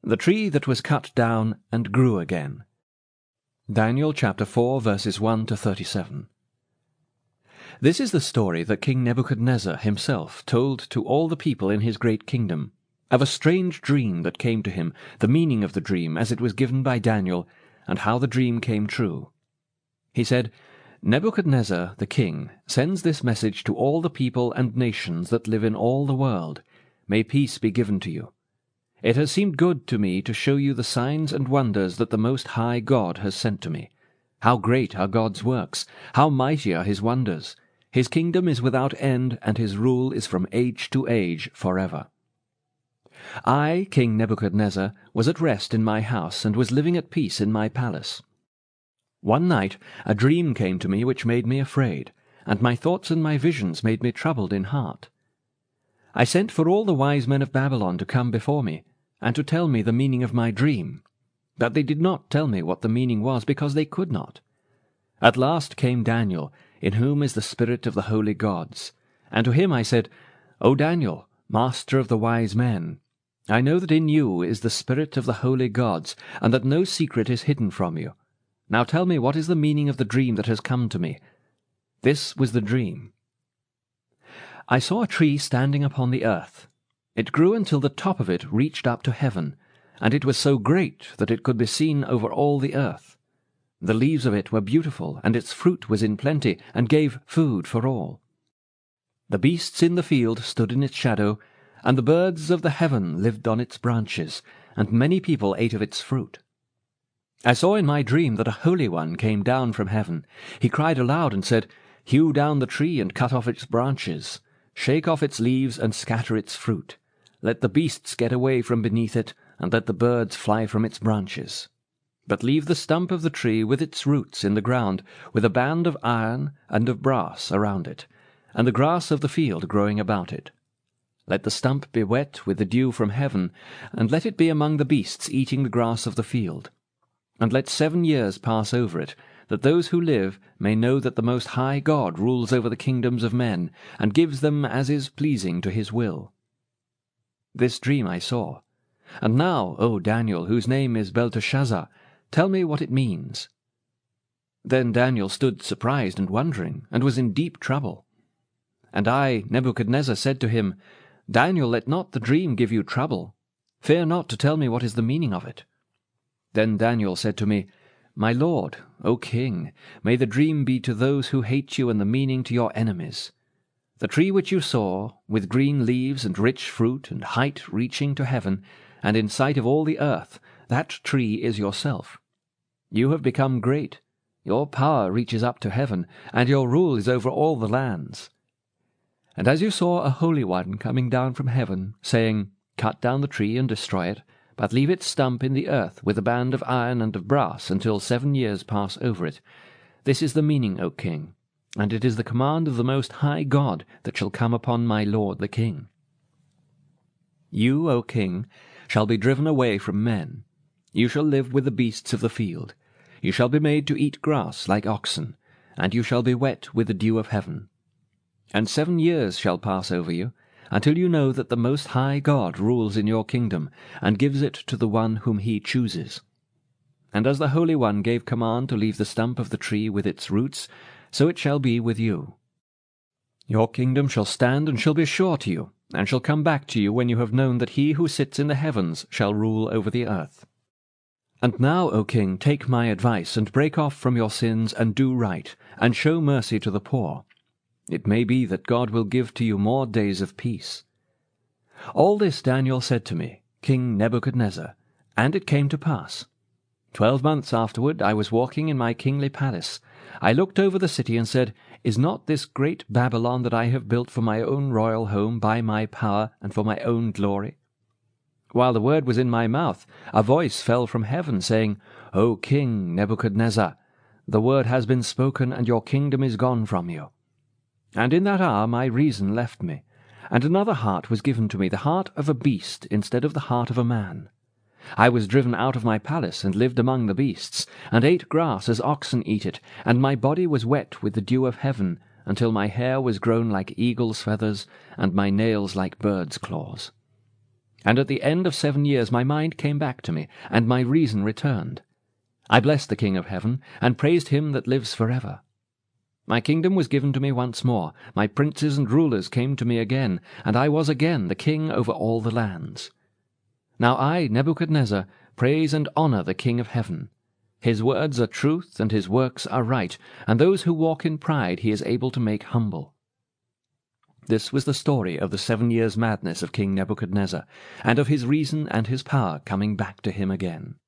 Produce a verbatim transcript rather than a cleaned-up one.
The tree that was cut down and grew again. Daniel chapter four, verses one to thirty-seven. This is the story that King Nebuchadnezzar himself told to all the people in his great kingdom, of a strange dream that came to him, the meaning of the dream as it was given by Daniel, and how the dream came true. He said, Nebuchadnezzar the king sends this message to all the people and nations that live in all the world. May peace be given to you. It has seemed good to me to show you the signs and wonders that the Most High God has sent to me. How great are God's works! How mighty are his wonders! His kingdom is without end, and his rule is from age to age forever. I, King Nebuchadnezzar, was at rest in my house, and was living at peace in my palace. One night a dream came to me which made me afraid, and my thoughts and my visions made me troubled in heart. I sent for all the wise men of Babylon to come before me, and to tell me the meaning of my dream. But they did not tell me what the meaning was, because they could not. At last came Daniel, in whom is the spirit of the holy gods. And to him I said, O Daniel, master of the wise men, I know that in you is the spirit of the holy gods, and that no secret is hidden from you. Now tell me, what is the meaning of the dream that has come to me? This was the dream. I saw a tree standing upon the earth. It grew until the top of it reached up to heaven, and it was so great that it could be seen over all the earth. The leaves of it were beautiful, and its fruit was in plenty, and gave food for all. The beasts in the field stood in its shadow, and the birds of the heaven lived on its branches, and many people ate of its fruit. I saw in my dream that a Holy One came down from heaven. He cried aloud and said, Hew down the tree and cut off its branches. Shake off its leaves and scatter its fruit. Let the beasts get away from beneath it, and let the birds fly from its branches. But leave the stump of the tree with its roots in the ground, with a band of iron and of brass around it, and the grass of the field growing about it. Let the stump be wet with the dew from heaven, and let it be among the beasts eating the grass of the field. And let seven years pass over it, that those who live may know that the Most High God rules over the kingdoms of men, and gives them as is pleasing to his will. This dream I saw. And now, O Daniel, whose name is Belteshazzar, tell me what it means. Then Daniel stood surprised and wondering, and was in deep trouble. And I, Nebuchadnezzar, said to him, Daniel, let not the dream give you trouble. Fear not to tell me what is the meaning of it. Then Daniel said to me, My lord, O king, may the dream be to those who hate you, and the meaning to your enemies. The tree which you saw, with green leaves and rich fruit, and height reaching to heaven, and in sight of all the earth, that tree is yourself. You have become great. Your power reaches up to heaven, and your rule is over all the lands. And as you saw a Holy One coming down from heaven, saying, Cut down the tree and destroy it, but leave its stump in the earth with a band of iron and of brass until seven years pass over it. This is the meaning, O king, and it is the command of the Most High God that shall come upon my lord the king. You, O king, shall be driven away from men. You shall live with the beasts of the field. You shall be made to eat grass like oxen, and you shall be wet with the dew of heaven. And seven years shall pass over you, until you know that the Most High God rules in your kingdom, and gives it to the one whom he chooses. And as the Holy One gave command to leave the stump of the tree with its roots, so it shall be with you. Your kingdom shall stand and shall be sure to you, and shall come back to you when you have known that he who sits in the heavens shall rule over the earth. And now, O king, take my advice, and break off from your sins, and do right, and show mercy to the poor. It may be that God will give to you more days of peace. All this Daniel said to me, King Nebuchadnezzar, and it came to pass. Twelve months afterward I was walking in my kingly palace. I looked over the city and said, Is not this great Babylon that I have built for my own royal home by my power and for my own glory? While the word was in my mouth, a voice fell from heaven, saying, O King Nebuchadnezzar, the word has been spoken, and your kingdom is gone from you. And in that hour my reason left me, and another heart was given to me, the heart of a beast instead of the heart of a man. I was driven out of my palace, and lived among the beasts, and ate grass as oxen eat it, and my body was wet with the dew of heaven, until my hair was grown like eagle's feathers, and my nails like bird's claws. And at the end of seven years my mind came back to me, and my reason returned. I blessed the King of heaven, and praised him that lives forever. My kingdom was given to me once more, my princes and rulers came to me again, and I was again the king over all the lands. Now I, Nebuchadnezzar, praise and honor the King of heaven. His words are truth, and his works are right, and those who walk in pride he is able to make humble. This was the story of the seven years' madness of King Nebuchadnezzar, and of his reason and his power coming back to him again.